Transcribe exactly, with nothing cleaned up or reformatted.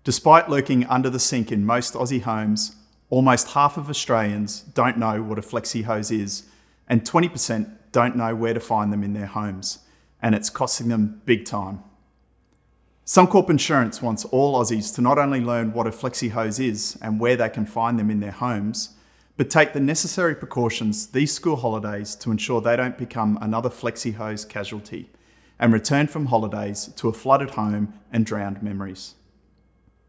Despite lurking under the sink in most Aussie homes, almost half of Australians don't know what a flexi hose is, and twenty percent don't know where to find them in their homes, and it's costing them big time. Suncorp Insurance wants all Aussies to not only learn what a flexi hose is and where they can find them in their homes, but take the necessary precautions these school holidays to ensure they don't become another flexi hose casualty and return from holidays to a flooded home and drowned memories.